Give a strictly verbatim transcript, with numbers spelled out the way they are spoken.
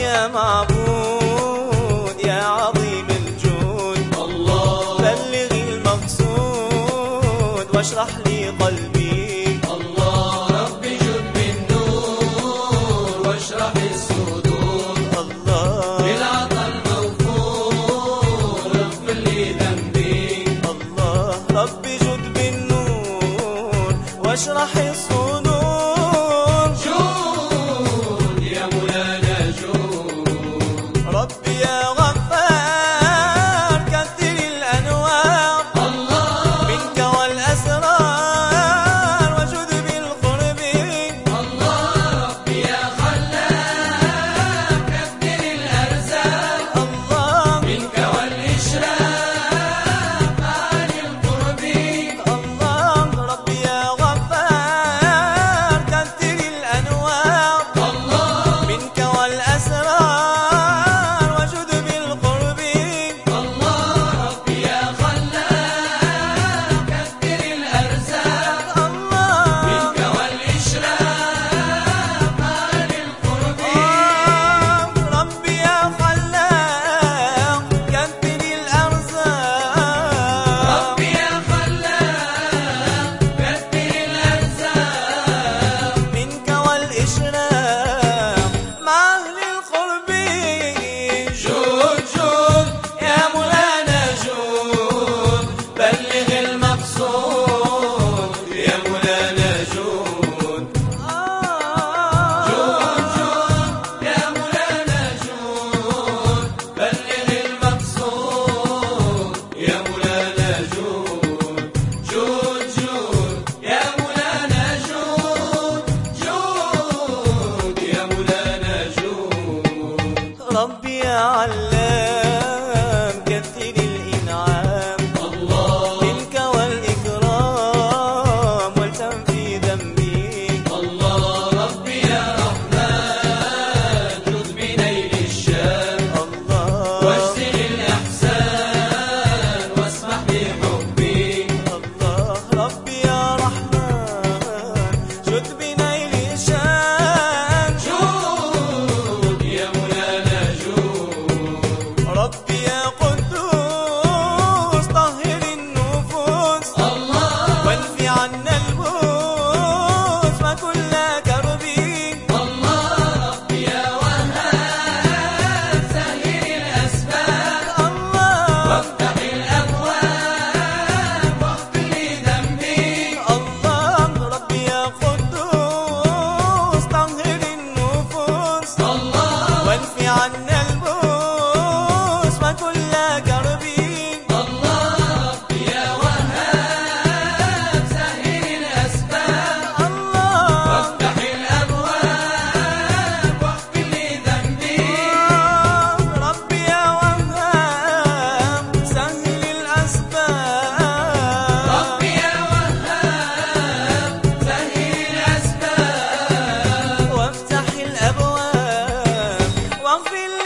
يا معبود يا عظيم الجود، الله بلغ المقصود واشرح لي قلبي، الله ربي جد بالنور واشرح الصدور، الله بالعطا المغفور اغفر لي ذنبي، الله ربي جد بالنور واشرح الصدور. جود يا مولانا جود، ربي يا غفار كثر الأنوار، الله منك والأسرار وجد بالقرب، الله ربي يا خلاق كثر الأرزاق، الله منك والإشراق آل القرب، الله ربي يا غفار كثر الأنوار، الله منك والأسرار وجد بالقرب، الله ربي يا خلاق كثر الأرزاق، الله منك والإشراق آل القرب، ربي يا خلاق كثر الأرزاق، ربي يا خلاق كثر الأرزاق، منك والإشراق مع أهل القرب. جود جود يا مولانا جود، بلغ المقصود يا مولانا جود، جود جود يا مولانا جود، بلغ المقصود يا مولانا جود، جود جود يا مولانا جود، جود يا مولانا جود، ربي يا علام كثر الإنعام، الله منك والإكرام والتم في ذنبي، الله ربي يا رحمن جد بنيل الشام، الله واجزل الإحسان واسمح بحبي، الله ربي يا رحمن جد بنيل الشان، جود يا مولانا جود، ربي يا قدوس طهر النفوس، الله وانفي عنا البؤس وكل كربي، الله ربي يا وهاب سهل الأسباب، الله وافتح الأبواب واغفر لي ذنبي، الله ربي يا قدوس طهر النفوس، الله وانفي عنا البؤس وكل كربي، الله ربي يا وهاب سهل الأسباب، الله وافتح الأبواب واغفر لي ذنبي، ربي يا وهاب سهل الأسباب، ربي يا وهاب سهل الأسباب، وافتح الأبواب واغفر